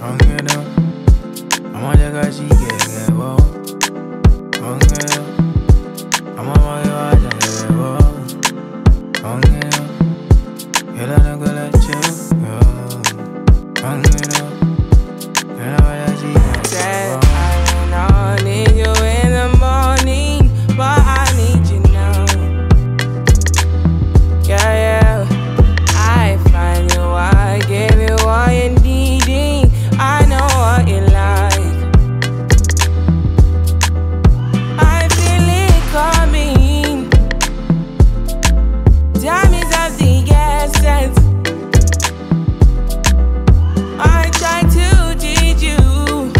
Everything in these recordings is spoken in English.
Ongera, amajaga chike wo. Ongera, amamaga chike wo. Ongera, ela na gala chuyo. Ongera, ela na chike wo. I don't need you in the morning, but I need you now. Yeah, yeah. I find you, I give you all you're needing. I know what you like. I feel it coming. Time is of the essence. I try to teach you,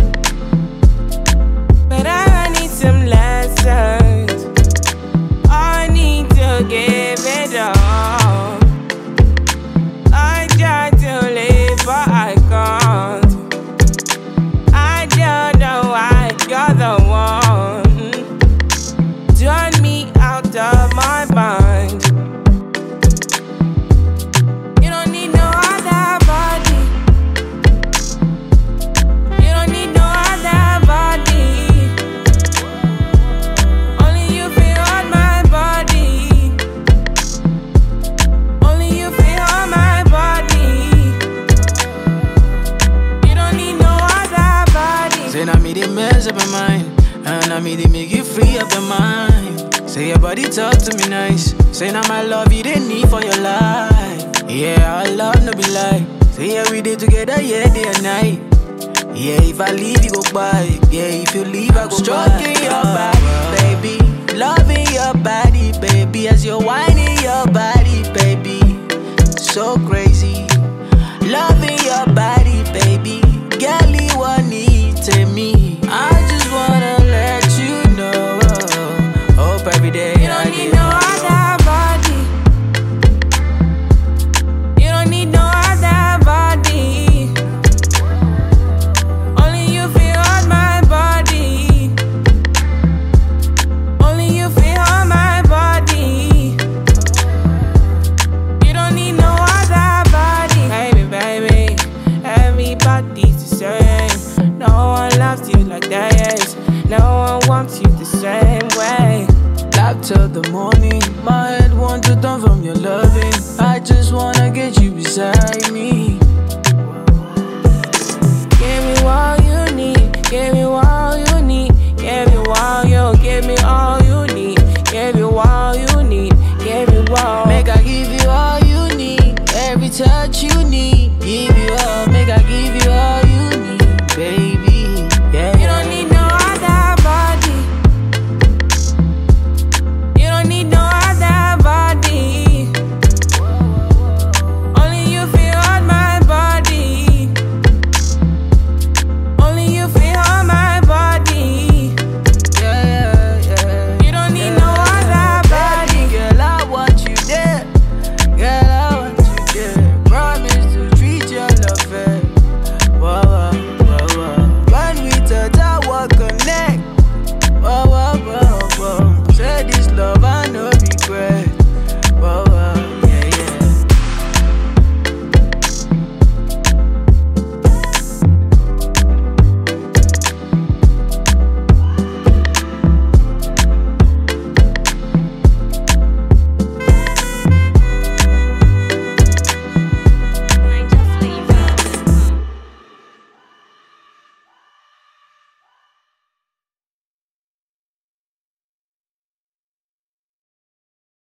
but I need some lessons. I need to give it up. I try to live, but I can't. I don't know why you're the one. Turn me out of my mind. You don't need no other body. You don't need no other body. Only you feel on my body. Only you feel on my body. You don't need no other body. Say now me they mess up my mind, and now me they make you free up your mind. Say your body talk to me nice. Say now my love you didn't need for your life. Yeah, our love no be lie. Say yeah we did together, yeah day and night. Yeah, if I leave you go by. Yeah, if you leave I go stroking by. your body, baby. Loving your body, baby. As you're whining your body, baby. So crazy.